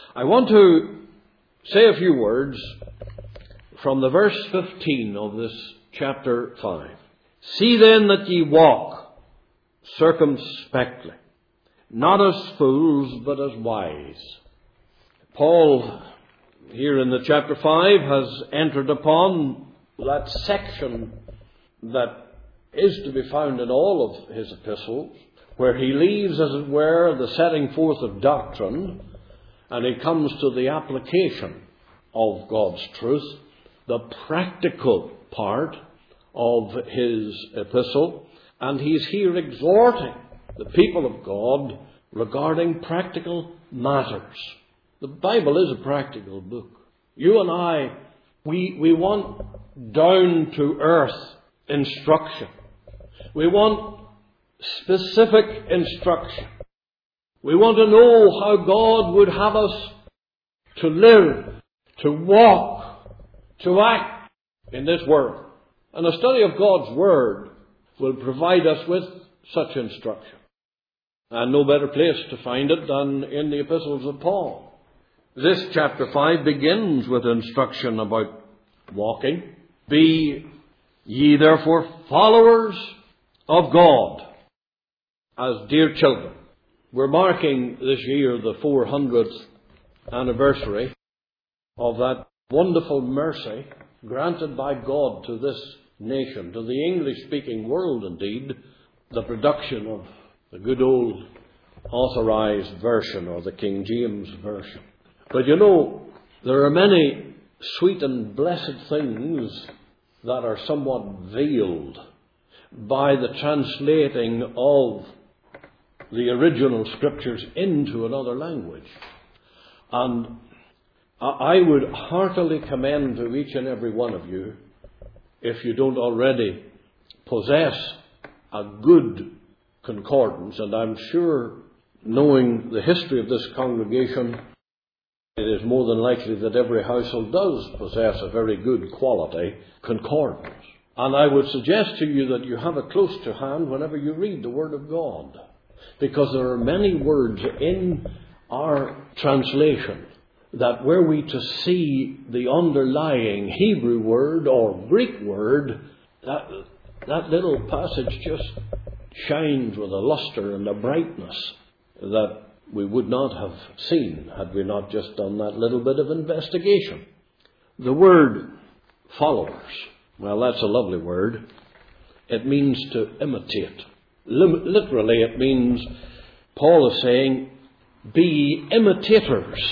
I want to say a few words from the verse 15 of this chapter 5. See then that ye walk circumspectly, not as fools, but as wise. Paul, here in the chapter 5, has entered upon that section that is to be found in all of his epistles, where he leaves, as it were, the setting forth of doctrine, and he comes to the application of God's truth, the practical part of his epistle, and he's here exhorting the people of God regarding practical matters. The Bible is a practical book. You and I, we want down-to-earth instruction. We want specific instruction. We want to know how God would have us to live, to walk, to act in this world. And the study of God's Word will provide us with such instruction. And no better place to find it than in the epistles of Paul. This chapter 5 begins with instruction about walking. Be ye therefore followers of God as dear children. We're marking this year the 400th anniversary of that wonderful mercy granted by God to this nation, to the English-speaking world indeed, the production of the good old authorized version or the King James version. But you know, there are many sweet and blessed things that are somewhat veiled by the translating of the original scriptures into another language. And I would heartily commend to each and every one of you, if you don't already possess a good concordance, and I'm sure, knowing the history of this congregation, it is more than likely that every household does possess a very good quality concordance. And I would suggest to you that you have it close to hand whenever you read the Word of God, because there are many words in our translation that were we to see the underlying Hebrew word or Greek word, that little passage just shines with a luster and a brightness that we would not have seen had we not just done that little bit of investigation. The word followers, well, that's a lovely word. It means to imitate. Literally, it means, Paul is saying, be imitators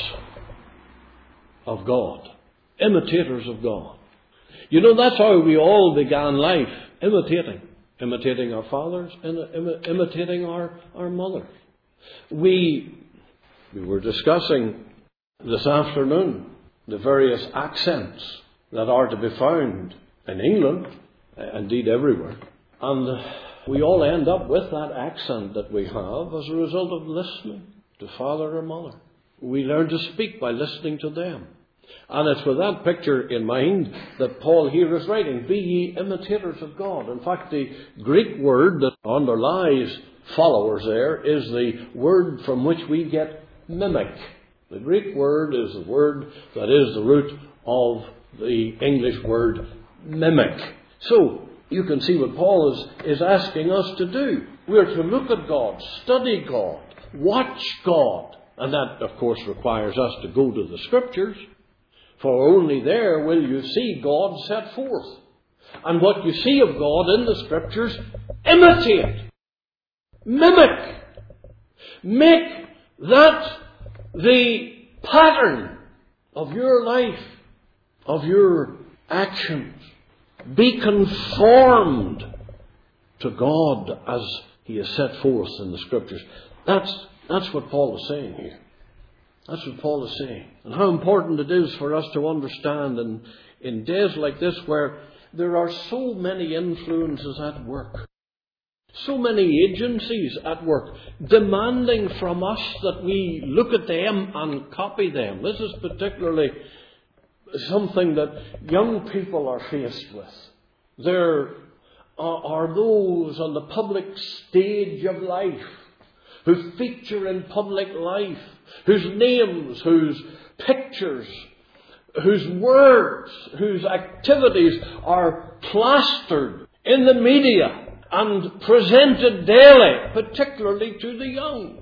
of God. Imitators of God. You know, that's how we all began life, imitating. Imitating our fathers, imitating our mothers. We were discussing this afternoon the various accents that are to be found in England, indeed everywhere. And we all end up with that accent that we have as a result of listening to father or mother. We learn to speak by listening to them. And it's with that picture in mind that Paul here is writing, be ye imitators of God. In fact, the Greek word that underlies followers there is the word from which we get mimic. The Greek word is the word that is the root of the English word mimic. So, you can see what Paul is asking us to do. We're to look at God, study God, watch God. And that, of course, requires us to go to the Scriptures. For only there will you see God set forth. And what you see of God in the Scriptures, imitate. Mimic. Make that the pattern of your life, of your actions. Be conformed to God as He is set forth in the Scriptures. That's what Paul is saying here. That's what Paul is saying. And how important it is for us to understand in days like this where there are so many influences at work. So many agencies at work demanding from us that we look at them and copy them. This is particularly something that young people are faced with. There are those on the public stage of life who feature in public life, whose names, whose pictures, whose words, whose activities are plastered in the media and presented daily, particularly to the young.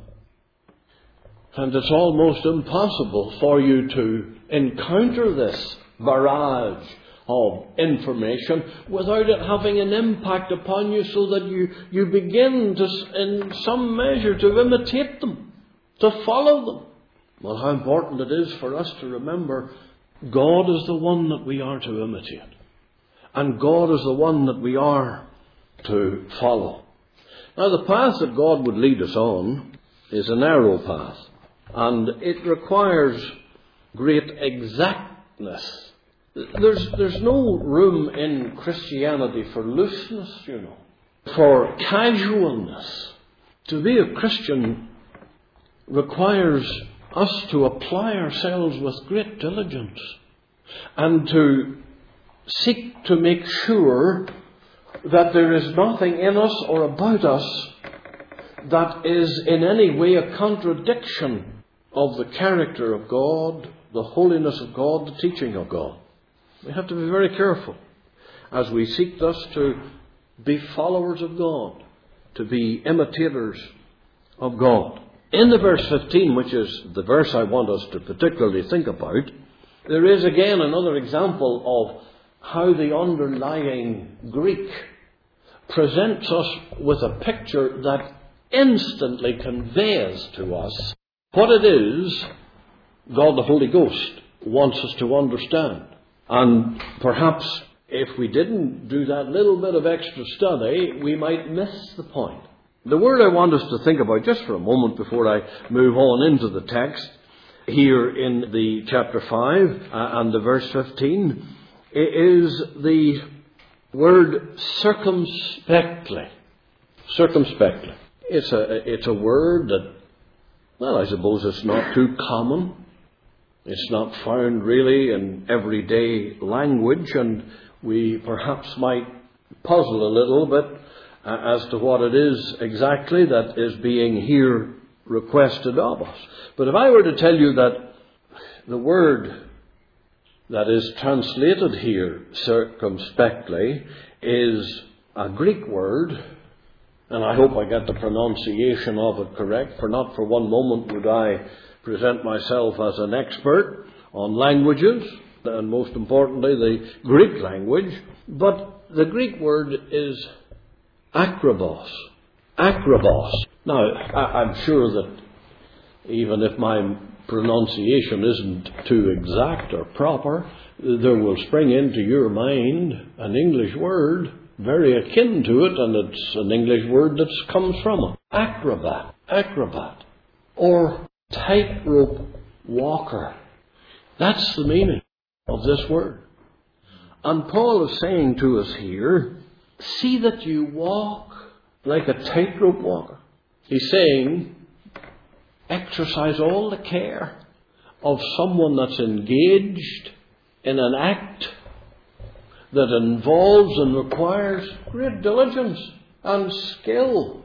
And it's almost impossible for you to encounter this barrage of information without it having an impact upon you, so that you begin to, in some measure, to imitate them, to follow them. Well, how important it is for us to remember God is the one that we are to imitate. And God is the one that we are to follow. Now, the path that God would lead us on is a narrow path. And it requires great exactness. There's no room in Christianity for looseness, for casualness. To be a Christian requires us to apply ourselves with great diligence and to seek to make sure that there is nothing in us or about us that is in any way a contradiction of the character of God, the holiness of God, the teaching of God. We have to be very careful as we seek thus to be followers of God, to be imitators of God. In the verse 15, which is the verse I want us to particularly think about, there is again another example of how the underlying Greek presents us with a picture that instantly conveys to us what it is God the Holy Ghost wants us to understand. And perhaps if we didn't do that little bit of extra study, we might miss the point. The word I want us to think about just for a moment before I move on into the text here in the chapter 5 and the verse 15 is the word circumspectly. Circumspectly. It's a word that, well, I suppose it's not too common. It's not found really in everyday language, and we perhaps might puzzle a little bit as to what it is exactly that is being here requested of us. But if I were to tell you that the word that is translated here, circumspectly, is a Greek word, and I hope I get the pronunciation of it correct, for not for one moment would I present myself as an expert on languages, and most importantly the Greek language, but the Greek word is akrobos. Akrobos. Now, I'm sure that even if my pronunciation isn't too exact or proper, there will spring into your mind an English word very akin to it, and it's an English word that comes from it. Acrobat. Acrobat. Or tightrope walker. That's the meaning of this word. And Paul is saying to us here, see that you walk like a tightrope walker. He's saying, exercise all the care of someone that's engaged in an act that involves and requires great diligence and skill.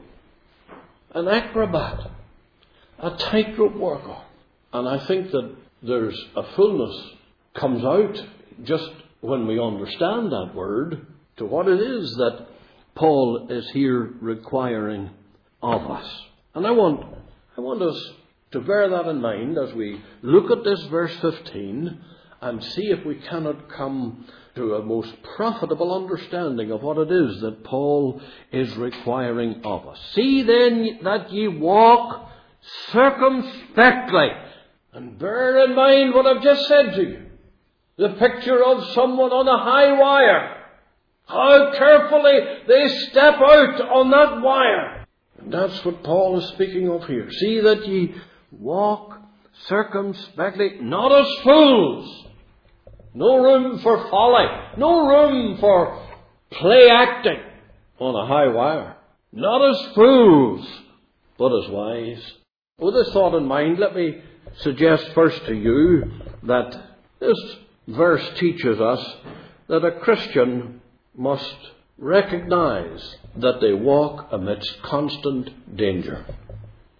An acrobat, a tightrope walker. And I think that there's a fullness comes out just when we understand that word to what it is that Paul is here requiring of us. And I want us to bear that in mind as we look at this verse 15 and see if we cannot come to a most profitable understanding of what it is that Paul is requiring of us. See then that ye walk circumspectly. And bear in mind what I've just said to you. The picture of someone on a high wire. How carefully they step out on that wire. And that's what Paul is speaking of here. See that ye walk circumspectly, not as fools. No room for folly. No room for play acting on a high wire. Not as fools, but as wise. With this thought in mind, let me suggest first to you that this verse teaches us that a Christian must recognize that they walk amidst constant danger.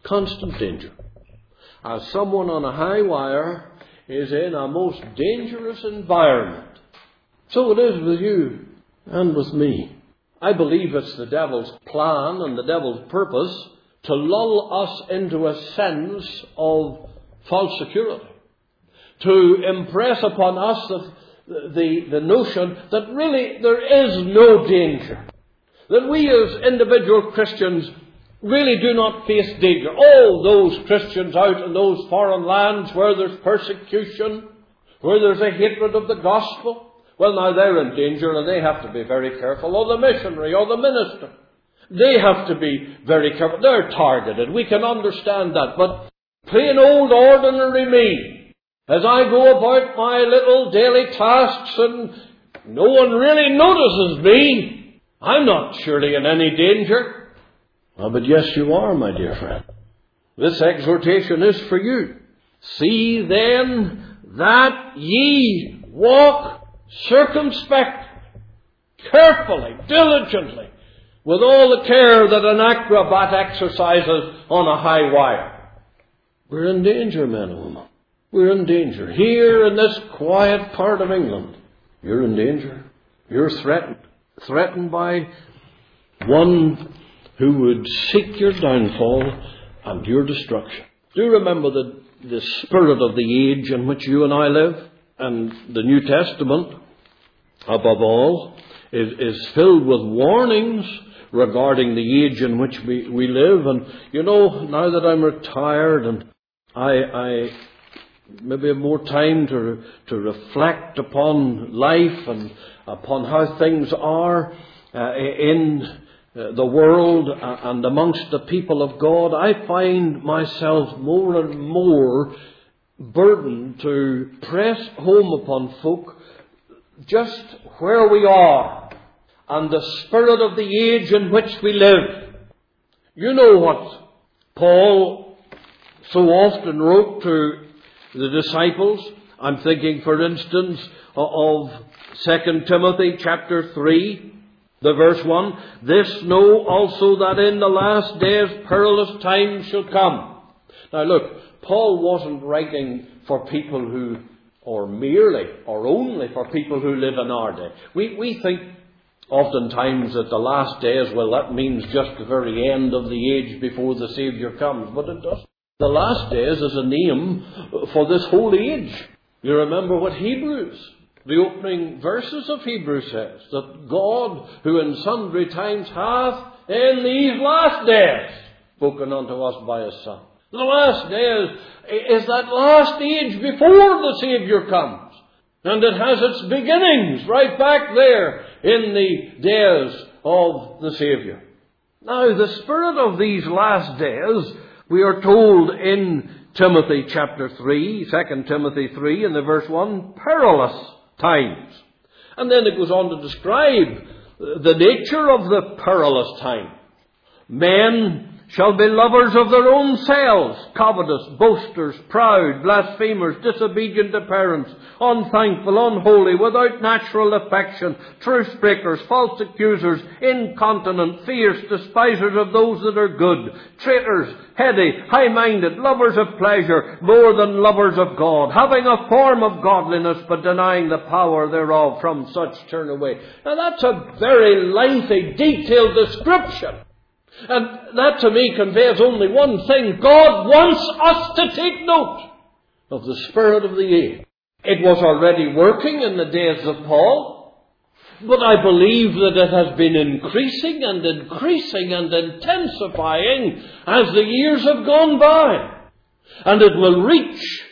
Constant danger. As someone on a high wire is in a most dangerous environment, so it is with you and with me. I believe it's the devil's plan and the devil's purpose to lull us into a sense of false security, to impress upon us the notion that really there is no danger, that we as individual Christians really do not face danger. All those Christians out in those foreign lands where there's persecution, where there's a hatred of the gospel, well, now they're in danger and they have to be very careful. Or the missionary or the minister, they have to be very careful. They're targeted. We can understand that. But plain old ordinary me, as I go about my little daily tasks and no one really notices me, I'm not surely in any danger. Oh, but yes, you are, my dear friend. This exhortation is for you. See then that ye walk circumspectly, carefully, diligently, with all the care that an acrobat exercises on a high wire. We're in danger, men and women. We're in danger. Here in this quiet part of England, you're in danger. You're threatened. Threatened by one who would seek your downfall and your destruction. Do you remember the spirit of the age in which you and I live? And the New Testament, above all, is filled with warnings regarding the age in which we live. And you know, now that I'm retired and I maybe have more time to reflect upon life and upon how things are in the world and amongst the people of God, I find myself more and more burdened to press home upon folk just where we are and the spirit of the age in which we live. You know what Paul so often wrote to the disciples. I'm thinking, for instance, of 2 Timothy chapter 3, the verse 1. This know also that in the last days perilous times shall come. Now look, Paul wasn't writing for people who, or merely, or only for people who live in our day. We think oftentimes that the last days, well, that means just the very end of the age before the Saviour comes. But it doesn't. The last days is a name for this whole age. You remember what Hebrews, the opening verses of Hebrews says, that God, who in sundry times hath in these last days spoken unto us by His Son. The last days is that last age before the Saviour comes. And it has its beginnings right back there in the days of the Saviour. Now, the spirit of these last days, we are told in Timothy chapter 3, 2 Timothy 3, in the verse 1, perilous times. And then it goes on to describe the nature of the perilous time. Men shall be lovers of their own selves, covetous, boasters, proud, blasphemers, disobedient to parents, unthankful, unholy, without natural affection, truce breakers, false accusers, incontinent, fierce, despisers of those that are good, traitors, heady, high-minded, lovers of pleasure, more than lovers of God, having a form of godliness, but denying the power thereof. From such turn away. Now that's a very lengthy, detailed description. And that to me conveys only one thing. God wants us to take note of the spirit of the age. It was already working in the days of Paul, but I believe that it has been increasing and intensifying as the years have gone by. And it will reach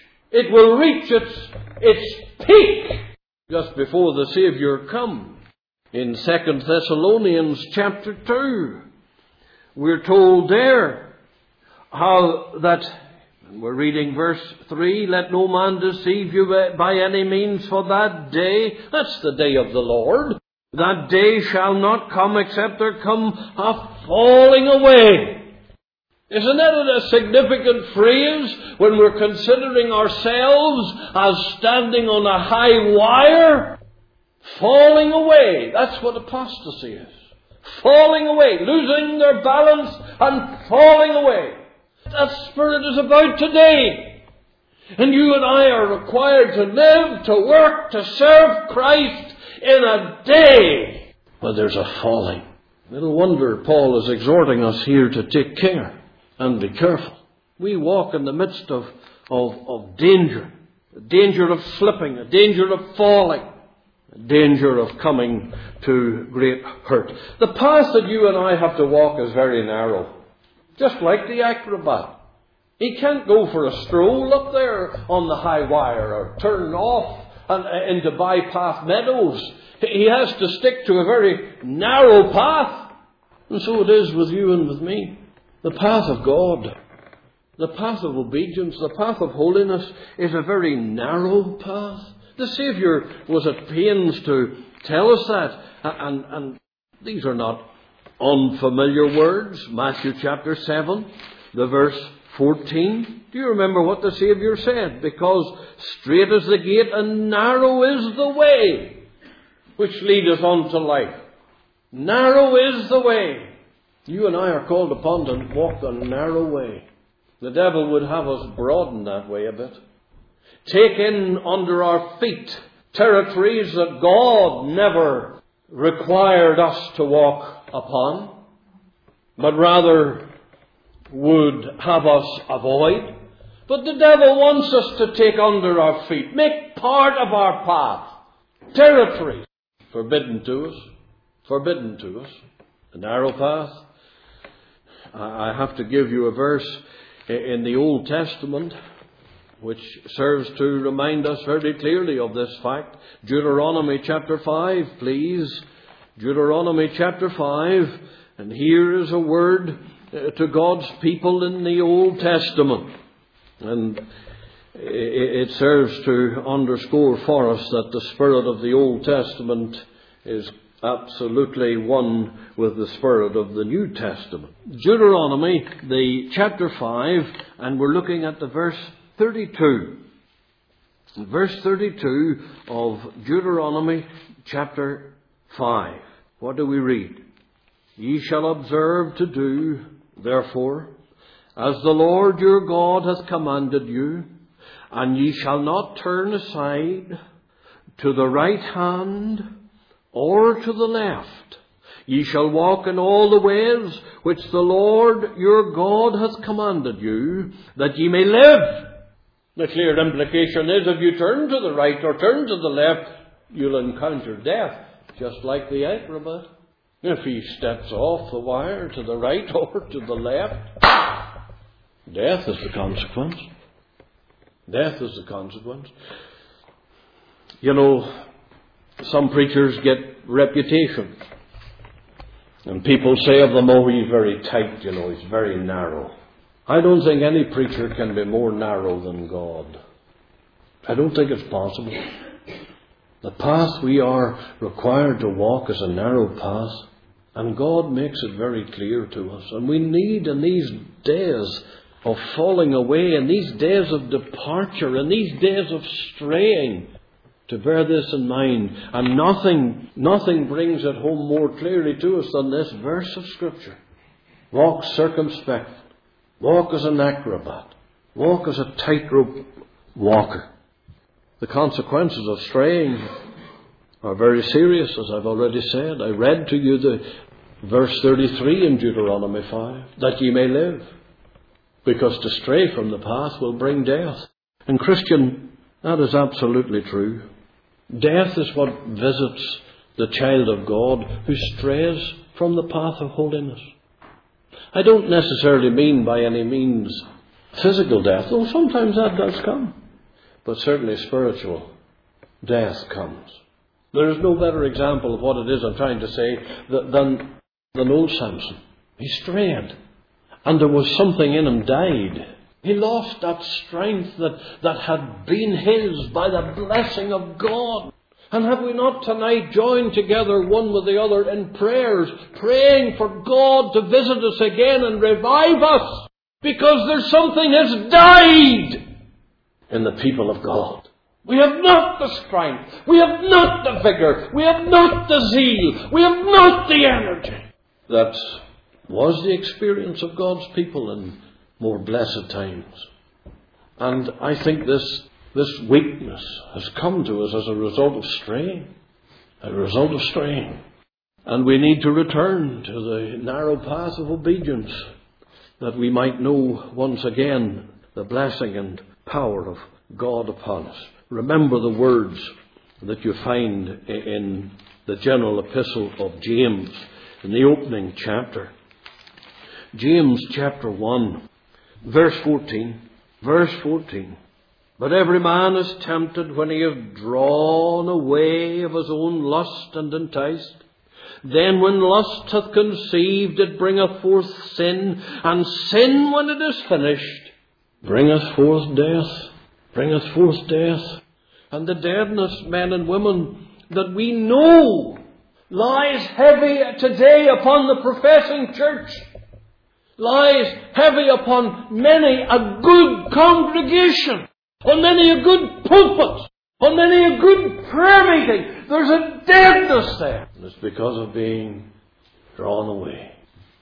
its peak just before the Saviour comes. In 2 Thessalonians chapter 2, we're told there how that, we're reading verse 3, let no man deceive you by any means, for that day, that's the day of the Lord, that day shall not come except there come a falling away. Isn't that a significant phrase when we're considering ourselves as standing on a high wire? Falling away. That's what apostasy is. Falling away, losing their balance and falling away. that Spirit is about today. And you and I are required to live, to work, to serve Christ in a day where there's a falling. Little wonder Paul is exhorting us here to take care and be careful. We walk in the midst of danger. A danger of slipping, a danger of falling, a danger of coming to great hurt. The path that you and I have to walk is very narrow. Just like the acrobat. He can't go for a stroll up there on the high wire or turn off into bypath meadows. He has to stick to a very narrow path. And so it is with you and with me. The path of God, the path of obedience, the path of holiness is a very narrow path. The Saviour was at pains to tell us that. And these are not unfamiliar words. Matthew chapter 7, the verse 14. Do you remember what the Saviour said? Because straight is the gate and narrow is the way which leadeth unto life. Narrow is the way. You and I are called upon to walk the narrow way. The devil would have us broaden that way a bit. Take in under our feet territories that God never required us to walk upon, but rather would have us avoid. But the devil wants us to take under our feet, make part of our path, territories forbidden to us, a narrow path. I have to give you a verse in the Old Testament which serves to remind us very clearly of this fact. Deuteronomy chapter 5, please. Deuteronomy chapter 5. And here is a word to God's people in the Old Testament. And it serves to underscore for us that the spirit of the Old Testament is absolutely one with the spirit of the New Testament. Deuteronomy, the chapter 5, and we're looking at the verse 32. Verse 32 of Deuteronomy chapter 5. What do we read? Ye shall observe to do, therefore, as the Lord your God hath commanded you, and ye shall not turn aside to the right hand or to the left. Ye shall walk in all the ways which the Lord your God hath commanded you, that ye may live. The clear implication is if you turn to the right or turn to the left, you'll encounter death, just like the acrobat. If he steps off the wire to the right or to the left, death is the consequence. Death is the consequence. You know, some preachers get reputation. And people say of them, oh, he's very tight, he's very narrow. I don't think any preacher can be more narrow than God. I don't think it's possible. The path we are required to walk is a narrow path. And God makes it very clear to us. And we need in these days of falling away, in these days of departure, in these days of straying, to bear this in mind. And nothing brings it home more clearly to us than this verse of Scripture. Walk circumspect. Walk as an acrobat. Walk as a tightrope walker. The consequences of straying are very serious, as I've already said. I read to you the verse 33 in Deuteronomy 5, that ye may live. Because to stray from the path will bring death. And Christian, that is absolutely true. Death is what visits the child of God who strays from the path of holiness. I don't necessarily mean by any means physical death, though sometimes that does come. But certainly spiritual death comes. There is no better example of what it is I'm trying to say than old Samson. He strayed. And there was something in him died. He lost that strength that had been his by the blessing of God. And have we not tonight joined together one with the other in prayers, praying for God to visit us again and revive us? Because there's something has died in the people of God. We have not the strength. We have not the vigor. We have not the zeal. We have not the energy. That was the experience of God's people in more blessed times. And I think this weakness has come to us as a result of straying. And we need to return to the narrow path of obedience, that we might know once again the blessing and power of God upon us. Remember the words that you find in the general epistle of James, in the opening chapter. James chapter 1, verse 14. Verse 14. But every man is tempted when he is drawn away of his own lust and enticed. Then when lust hath conceived, it bringeth forth sin, and sin, when it is finished, bringeth forth death. And the deadness, men and women, that we know lies heavy today upon the professing church, lies heavy upon many a good congregation, on many a good pulpit, on many a good prayer meeting. There's a deadness there. And it's because of being drawn away,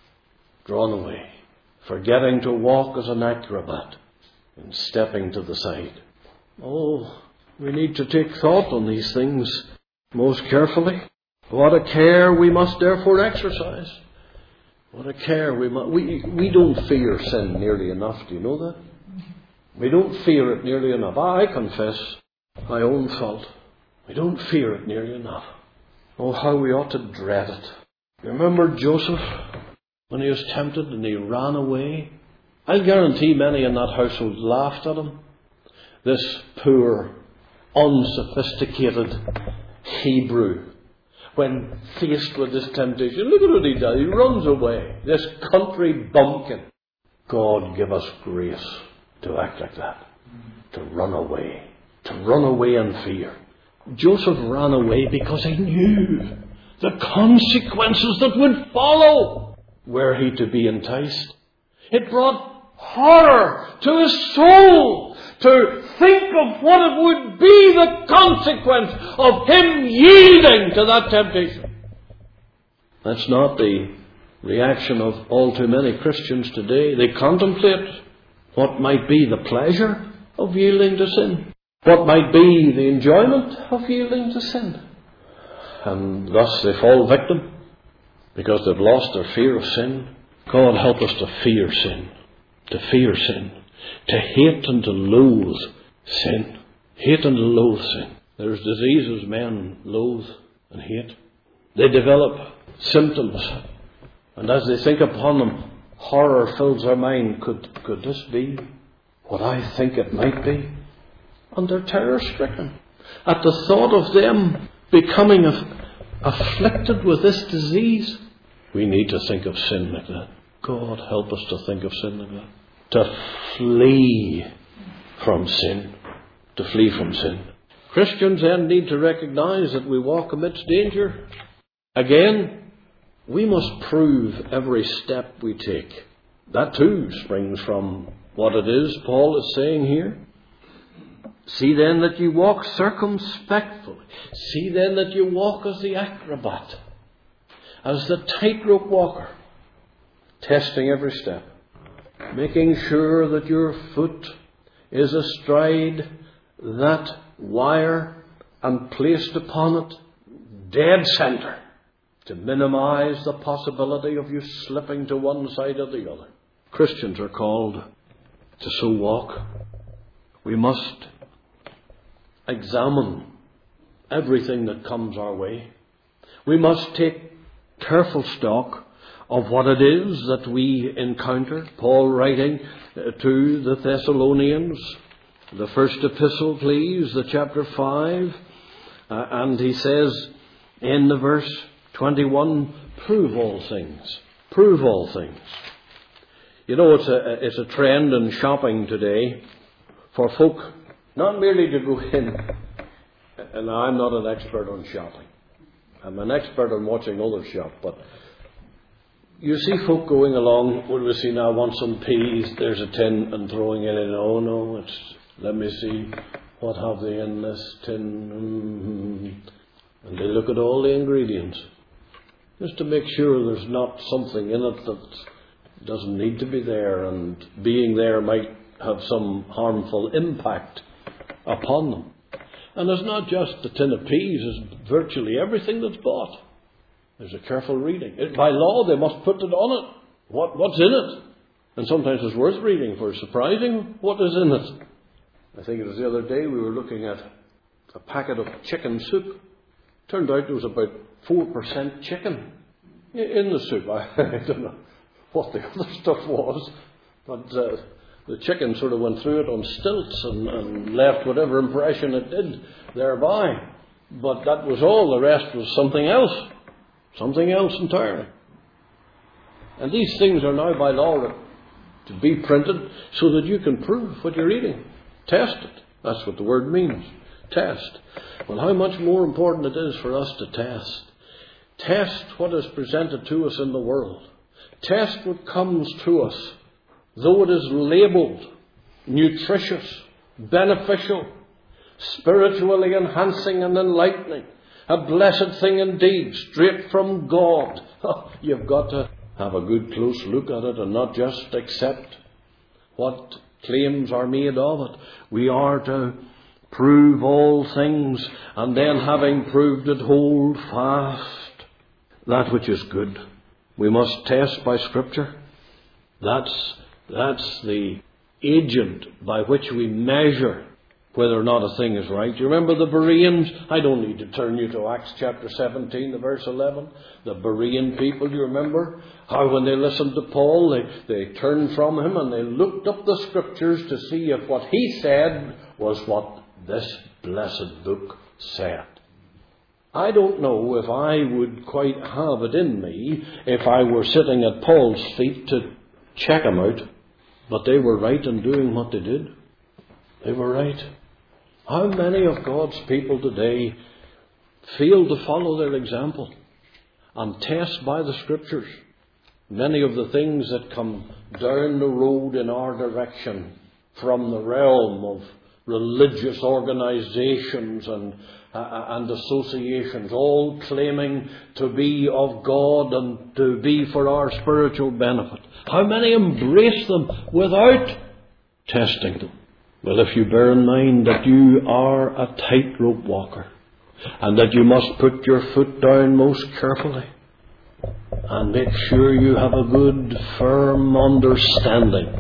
forgetting to walk as an acrobat and stepping to the side. Oh, we need to take thought on these things most carefully. What a care we must therefore exercise. What a care we must. We don't fear sin nearly enough. Do you know that? We don't fear it nearly enough. I confess my own fault. We don't fear it nearly enough. Oh, how we ought to dread it. Remember Joseph when he was tempted and he ran away? I'll guarantee many in that household laughed at him. This poor, unsophisticated Hebrew, when faced with this temptation, look at what he does. He runs away. This country bumpkin. God give us grace to act like that. To run away in fear. Joseph ran away because he knew the consequences that would follow were he to be enticed. It brought horror to his soul to think of what it would be the consequence of him yielding to that temptation. That's not the reaction of all too many Christians today. They contemplate what might be the pleasure of yielding to sin, what might be the enjoyment of yielding to sin. And thus they fall victim because they've lost their fear of sin. God help us to fear sin. To fear sin. To hate and to loathe sin. Hate and to loathe sin. There's diseases men loathe and hate. They develop symptoms. And as they think upon them, horror fills their mind. Could this be what I think it might be? And they're terror-stricken at the thought of them becoming afflicted with this disease. We need to think of sin like that. God help us to think of sin like that. To flee from sin. To flee from sin. Christians then need to recognize that we walk amidst danger. Again, we must prove every step we take. That too springs from what it is Paul is saying here. See then that you walk circumspectly. See then that you walk as the acrobat, as the tightrope walker, testing every step, making sure that your foot is astride that wire and placed upon it dead center, to minimize the possibility of you slipping to one side or the other. Christians are called to so walk. We must examine everything that comes our way. We must take careful stock of what it is that we encounter. Paul writing to the Thessalonians, the first epistle, please, the chapter 5, and he says in the verse 21, prove all things. Prove all things. You know, it's a trend in shopping today for folk not merely to go in, and I'm not an expert on shopping. I'm an expert on watching others shop, but you see folk going along, what do we see now, want some peas, there's a tin, and throwing it in, oh no, let me see, what have they in this tin? And they look at all the ingredients, just to make sure there's not something in it that It doesn't need to be there, and being there might have some harmful impact upon them. And it's not just the tin of peas, it's virtually everything that's bought. There's a careful reading. By law, they must put it on it. What's in it? And sometimes it's worth reading, for it's surprising what is in it. I think it was the other day we were looking at a packet of chicken soup. Turned out there was about 4% chicken in the soup. I don't know what the other stuff was, but the chicken sort of went through it on stilts and left whatever impression it did thereby. But that was all. The rest was something else. Something else entirely. And these things are now by law to be printed so that you can prove what you're eating. Test it. That's what the word means. Test. Well, how much more important it is for us to test. Test what is presented to us in the world. Test what comes to us, though it is labelled nutritious, beneficial, spiritually enhancing and enlightening, a blessed thing indeed, straight from God. You've got to have a good close look at it and not just accept what claims are made of it. We are to prove all things, and then having proved it, hold fast that which is good. We must test by Scripture. That's the agent by which we measure whether or not a thing is right. You remember the Bereans? I don't need to turn you to Acts chapter 17, the verse 11. The Berean people, you remember? How when they listened to Paul, they turned from him and they looked up the Scriptures to see if what he said was what this blessed book said. I don't know if I would quite have it in me if I were sitting at Paul's feet to check him out. But they were right in doing what they did. They were right. How many of God's people today fail to follow their example and test by the Scriptures many of the things that come down the road in our direction from the realm of religious organizations and associations, all claiming to be of God and to be for our spiritual benefit? How many embrace them without testing them? Well, if you bear in mind that you are a tightrope walker and that you must put your foot down most carefully and make sure you have a good, firm understanding,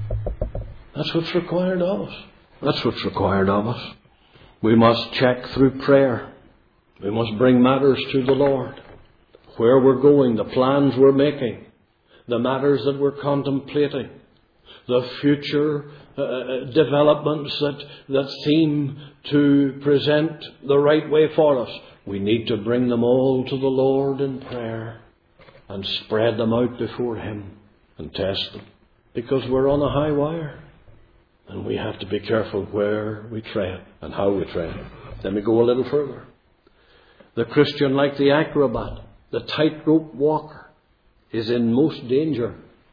that's what's required of us. That's what's required of us. We must check through prayer. We must bring matters to the Lord. Where we're going, the plans we're making, the matters that we're contemplating, the future developments that seem to present the right way for us. We need to bring them all to the Lord in prayer and spread them out before Him and test them. Because we're on a high wire. And we have to be careful where we tread and how we tread. Let me go a little further. The Christian, like the acrobat, the tightrope walker, is in most danger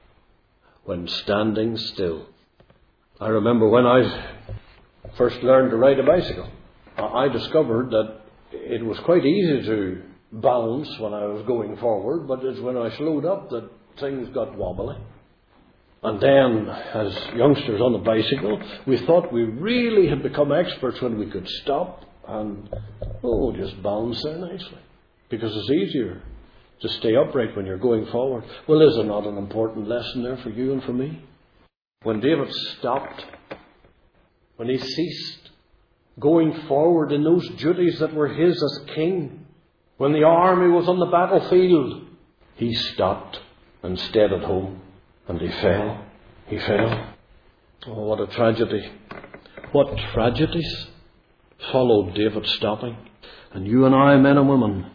when standing still. I remember when I first learned to ride a bicycle, I discovered that it was quite easy to balance when I was going forward, but it's when I slowed up that things got wobbly. And then, as youngsters on the bicycle, we thought we really had become experts when we could stop and, just balance there nicely. Because it's easier to stay upright when you're going forward. Well, is there not an important lesson there for you and for me? When David stopped, when he ceased going forward in those duties that were his as king, when the army was on the battlefield, he stopped and stayed at home. And he fell. He fell. Oh, what a tragedy. What tragedies followed David stopping. And you and I, men and women,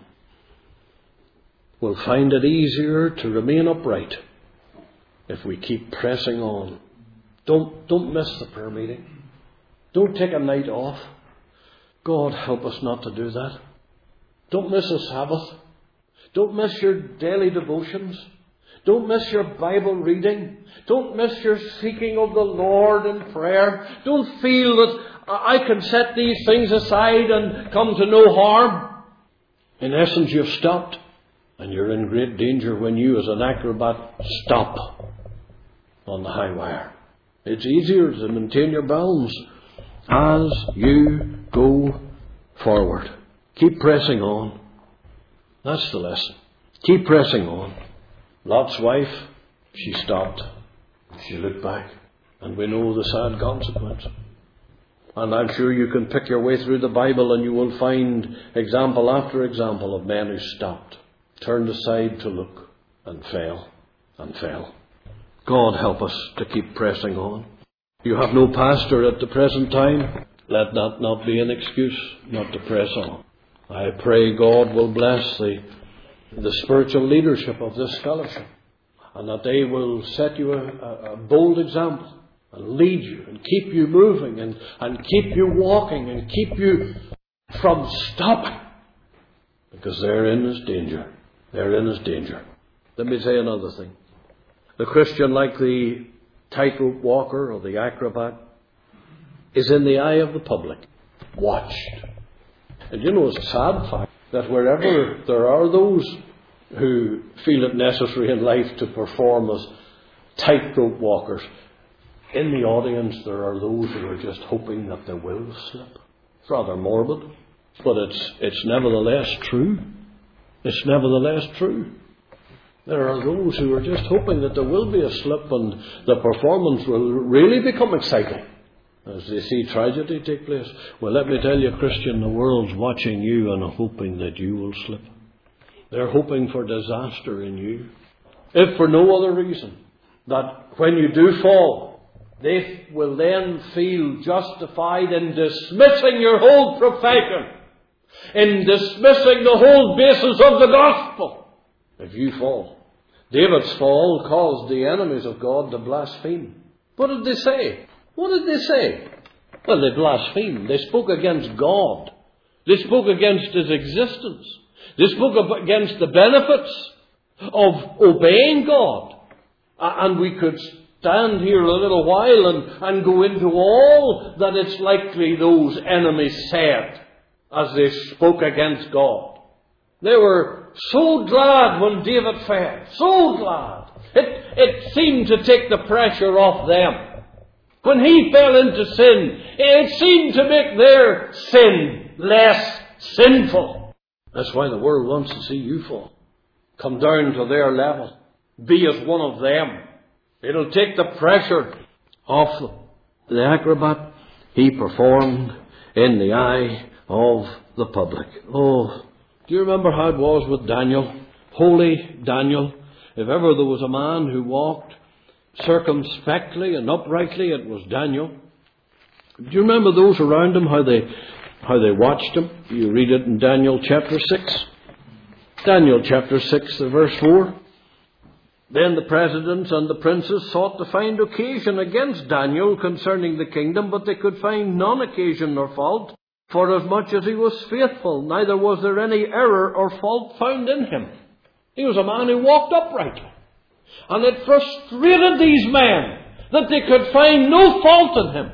will find it easier to remain upright if we keep pressing on. Don't miss the prayer meeting. Don't take a night off. God help us not to do that. Don't miss a Sabbath. Don't miss your daily devotions. Don't miss your Bible reading. Don't miss your seeking of the Lord in prayer. Don't feel that I can set these things aside and come to no harm. In essence, you've stopped, and you're in great danger when you as an acrobat stop on the high wire. It's easier to maintain your balance as you go forward. Keep pressing on. That's the lesson. Keep pressing on. Lot's wife, she stopped. She looked back. And we know the sad consequence. And I'm sure you can pick your way through the Bible and you will find example after example of men who stopped, turned aside to look, and fell, and fell. God help us to keep pressing on. You have no pastor at the present time. Let that not be an excuse not to press on. I pray God will bless the spiritual leadership of this fellowship, and that they will set you a bold example and lead you and keep you moving and keep you walking and keep you from stopping. Because therein is danger. Therein is danger. Let me say another thing. The Christian, like the tightrope walker or the acrobat, is in the eye of the public, watched. And you know, it's a sad fact that wherever there are those who feel it necessary in life to perform as tightrope walkers, in the audience there are those who are just hoping that they will slip. It's rather morbid, but it's nevertheless true. It's nevertheless true. There are those who are just hoping that there will be a slip and the performance will really become exciting as they see tragedy take place. Well, let me tell you, Christian, the world's watching you and hoping that you will slip. They're hoping for disaster in you, if for no other reason, that when you do fall, they will then feel justified in dismissing your whole profession, in dismissing the whole basis of the gospel, if you fall. David's fall caused the enemies of God to blaspheme. What did they say? What did they say? Well, they blasphemed. They spoke against God. They spoke against His existence. They spoke against the benefits of obeying God. And we could stand here a little while and go into all that it's likely those enemies said as they spoke against God. They were so glad when David fell. So glad. It seemed to take the pressure off them. When he fell into sin, it seemed to make their sin less sinful. That's why the world wants to see you fall. Come down to their level. Be as one of them. It'll take the pressure off them. The acrobat, he performed in the eye of the public. Oh, do you remember how it was with Daniel? Holy Daniel. If ever there was a man who walked circumspectly and uprightly, it was Daniel. Do you remember those around him, how they watched him? You read it in Daniel chapter 6. Daniel chapter 6, verse 4. Then the presidents and the princes sought to find occasion against Daniel concerning the kingdom, but they could find none occasion nor fault, forasmuch as he was faithful, neither was there any error or fault found in him. He was a man who walked uprightly. And it frustrated these men that they could find no fault in him.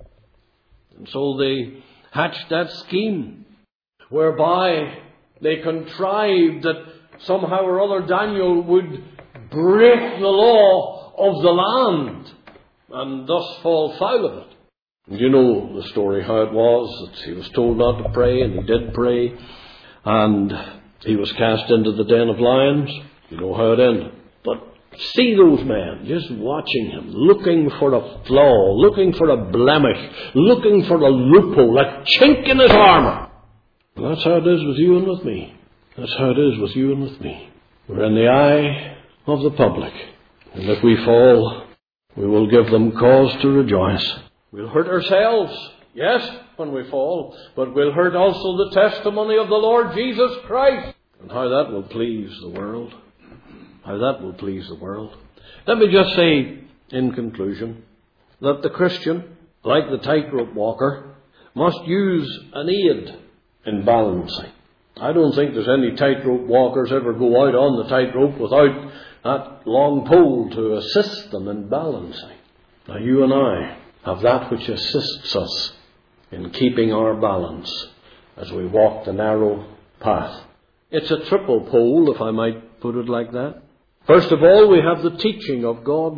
And so they hatched that scheme whereby they contrived that somehow or other Daniel would break the law of the land and thus fall foul of it. And you know the story, how it was that he was told not to pray, and he did pray, and he was cast into the den of lions. You know how it ended. But see those men just watching him, looking for a flaw, looking for a blemish, looking for a loophole, a chink in his armour. And that's how it is with you and with me. That's how it is with you and with me. We're in the eye of the public. And if we fall, we will give them cause to rejoice. We'll hurt ourselves, yes, when we fall, but we'll hurt also the testimony of the Lord Jesus Christ. And how that will please the world. How that will please the world. Let me just say, in conclusion, that the Christian, like the tightrope walker, must use an aid in balancing. I don't think there's any tightrope walkers ever go out on the tightrope without that long pole to assist them in balancing. Now you and I have that which assists us in keeping our balance as we walk the narrow path. It's a triple pole, if I might put it like that. First of all, we have the teaching of God's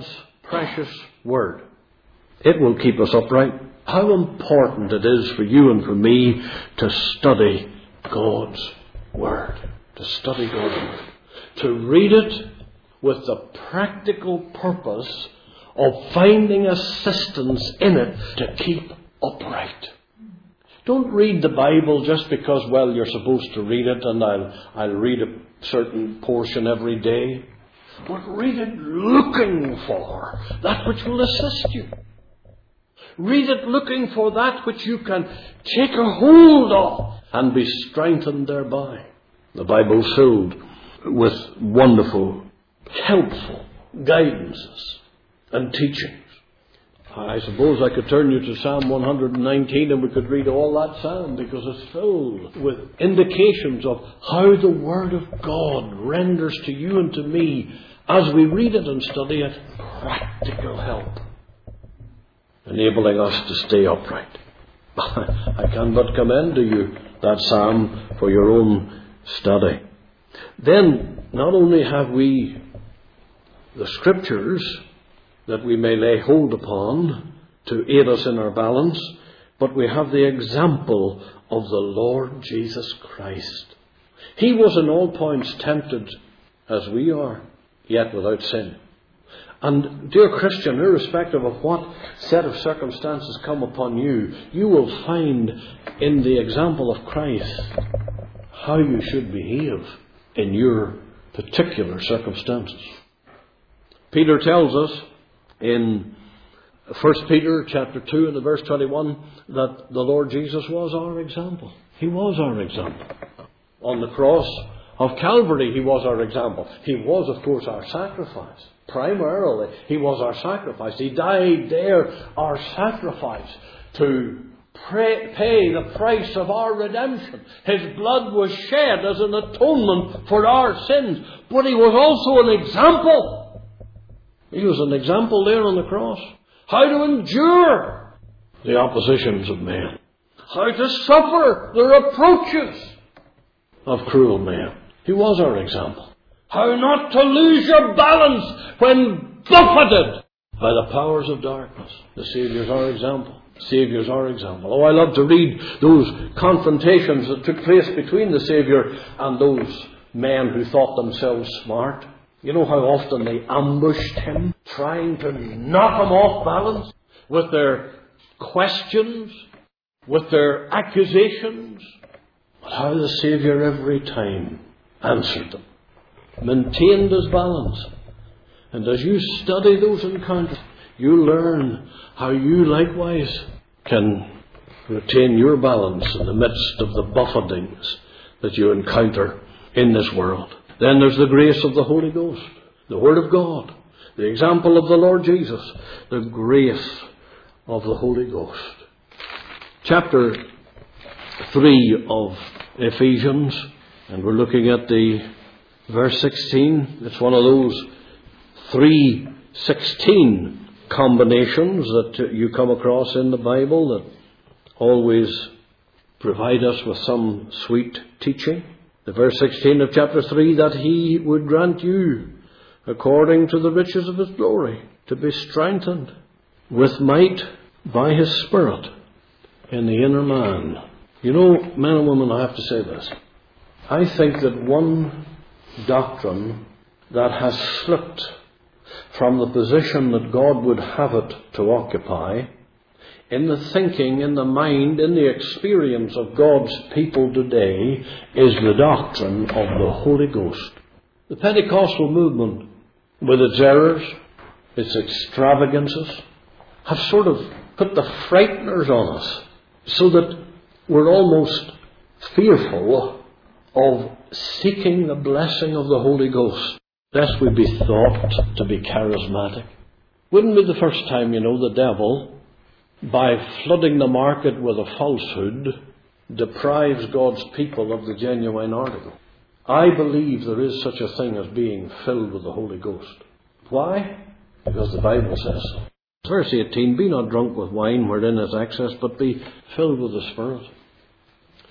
precious Word. It will keep us upright. How important it is for you and for me to study God's Word. To study God's Word. To read it with the practical purpose of finding assistance in it to keep upright. Don't read the Bible just because, well, you're supposed to read it and I'll read a certain portion every day. But read it looking for that which will assist you. Read it looking for that which you can take a hold of and be strengthened thereby. The Bible is filled with wonderful, helpful guidances and teachings. I suppose I could turn you to Psalm 119 and we could read all that psalm, because it's filled with indications of how the Word of God renders to you and to me, as we read it and study it, practical help, enabling us to stay upright. I can but commend to you that psalm for your own study. Then, not only have we the Scriptures that we may lay hold upon to aid us in our balance, but we have the example of the Lord Jesus Christ. He was in all points tempted as we are, yet without sin. And dear Christian, irrespective of what set of circumstances come upon you, you will find in the example of Christ how you should behave in your particular circumstances. Peter tells us in 1 Peter chapter 2 and the verse 21 that the Lord Jesus was our example. He was our example. On the cross of Calvary, He was our example. He was, of course, our sacrifice. Primarily, He was our sacrifice. He died there, our sacrifice, to pay the price of our redemption. His blood was shed as an atonement for our sins. But He was also an example. He was an example there on the cross. How to endure the oppositions of men. How to suffer the reproaches of cruel men. He was our example. How not to lose your balance when buffeted by the powers of darkness. The Saviour's our example. The Saviour's our example. Oh, I love to read those confrontations that took place between the Saviour and those men who thought themselves smart. You know how often they ambushed Him, trying to knock Him off balance with their questions, with their accusations. But how the Saviour every time answered them, maintained His balance. And as you study those encounters, you learn how you likewise can retain your balance in the midst of the buffetings that you encounter in this world. Then there's the grace of the Holy Ghost, the Word of God, the example of the Lord Jesus, the grace of the Holy Ghost. Chapter 3 of Ephesians, and we're looking at the verse 16. It's one of those 3:16 combinations that you come across in the Bible that always provide us with some sweet teaching. The verse 16 of chapter 3, that He would grant you, according to the riches of His glory, to be strengthened with might by His Spirit in the inner man. You know, men and women, I have to say this. I think that one doctrine that has slipped from the position that God would have it to occupy, in the thinking, in the mind, in the experience of God's people today, is the doctrine of the Holy Ghost. The Pentecostal movement, with its errors, its extravagances, have sort of put the frighteners on us, so that we're almost fearful of seeking the blessing of the Holy Ghost, lest we be thought to be charismatic. Wouldn't be the first time, the devil, by flooding the market with a falsehood, deprives God's people of the genuine article. I believe there is such a thing as being filled with the Holy Ghost. Why? Because the Bible says so. Verse 18, be not drunk with wine wherein is excess, but be filled with the Spirit.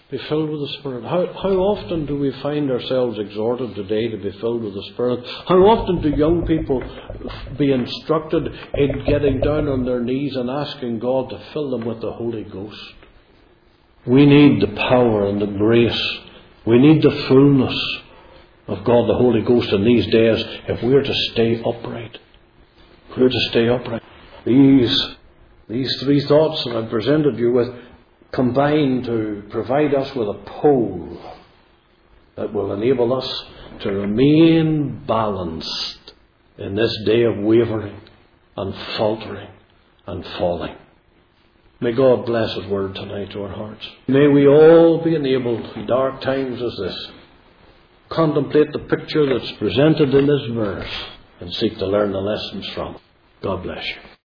Be filled with the Spirit. How often do we find ourselves exhorted today to be filled with the Spirit? How often do young people be instructed in getting down on their knees and asking God to fill them with the Holy Ghost? We need the power and the grace. We need the fullness of God, the Holy Ghost, in these days if we're to stay upright. If we're to stay upright. These three thoughts that I've presented you with combine to provide us with a pole that will enable us to remain balanced in this day of wavering and faltering and falling. May God bless His word tonight to our hearts. May we all be enabled in dark times as this, contemplate the picture that's presented in this verse and seek to learn the lessons from it. God bless you.